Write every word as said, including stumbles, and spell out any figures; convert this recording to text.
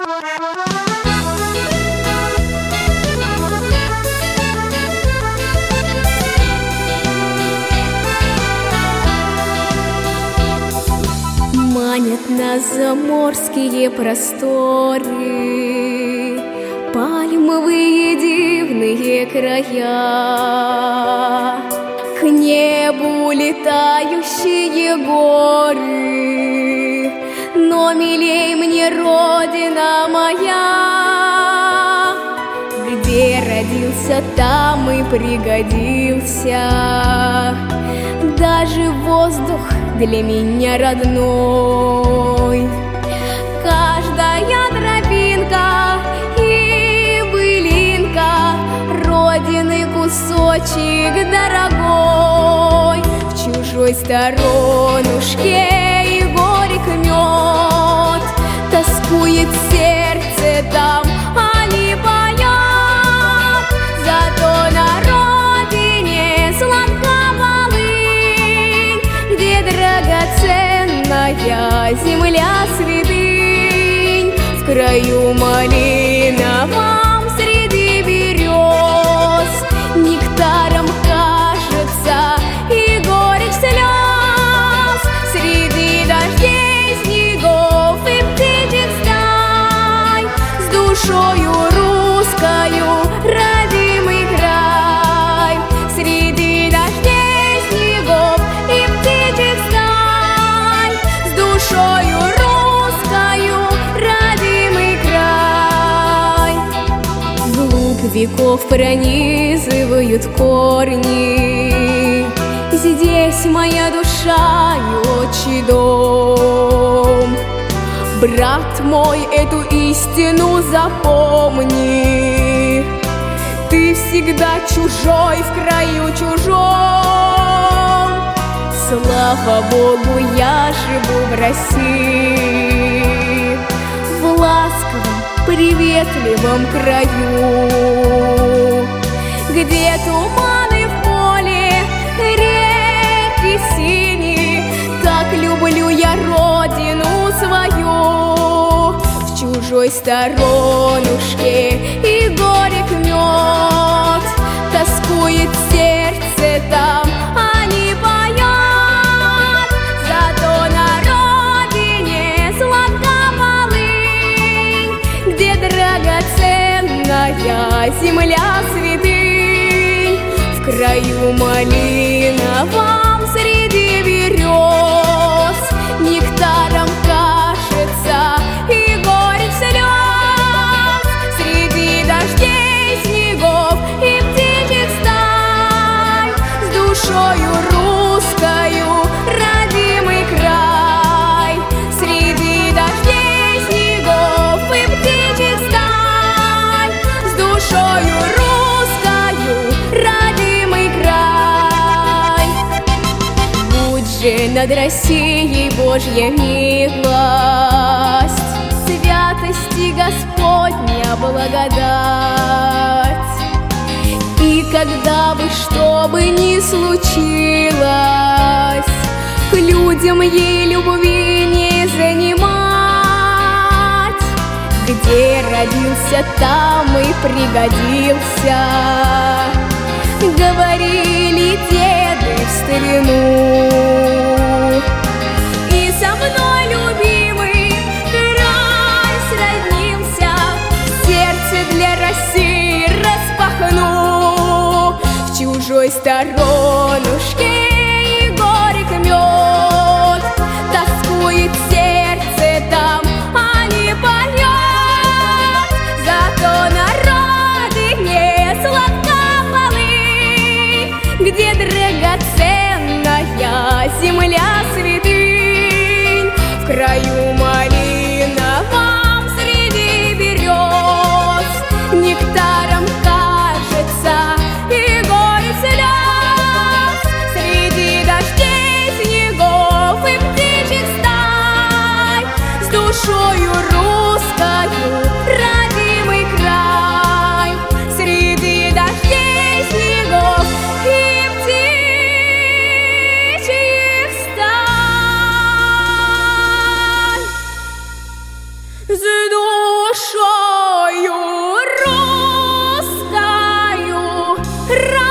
Манят нас заморские просторы, пальмовые дивные края, к небу летающие горы, но милей мне родина моя. Где родился, там и пригодился, даже воздух для меня родной. Каждая тропинка и былинка родины кусочек дорогой. В чужой сторонушке и горек мед, тоскует сердце там, а не поет. Зато на родине сладка полынь, где драгоценная земля святынь. В краю малиновом среди берез нектаром кажется и горечь слез. Среди дождей, снегов и птичьих стай, с душою русскою родимый край. Среди дождей, снегов и птичьих стай, с душою русскою родимый край. Глубь веков пронизывают корни, здесь моя душа и отчий дом. Брат мой, эту истину запомни, ты всегда чужой в краю чужом. Слава Богу, я живу в России, в ласковом, приветливом краю, где туманы в поле, реки синие. Так люблю я родину свою. В чужой сторонушке и горек мед, тоскует сердце там, а не поет. Зато на родине сладка полынь, где драгоценная земля святынь. В краю малиновом среди берез нектаром кажется и горечь слез. Среди дождей, снегов и птичьих стай, с душою русскою родимый край. Среди дождей, снегов и птичьих стай, с душою русскою родимый край. Будь же над Россией Божья милость, святости Господня благодать. И когда бы что бы ни случилось, к людям ей любви не занимать. Где родился, там и пригодился, говорили деды в старину. И со мной, любимый, край сроднился, сердце для России распахну. В чужой сторонушке и горек мед, тоскует сердце там, а не поет. Зато на родине сладка полынь, где драгоценная земля святынь. В краю малиновом среди берез нектаром кажется и горечь слез. рано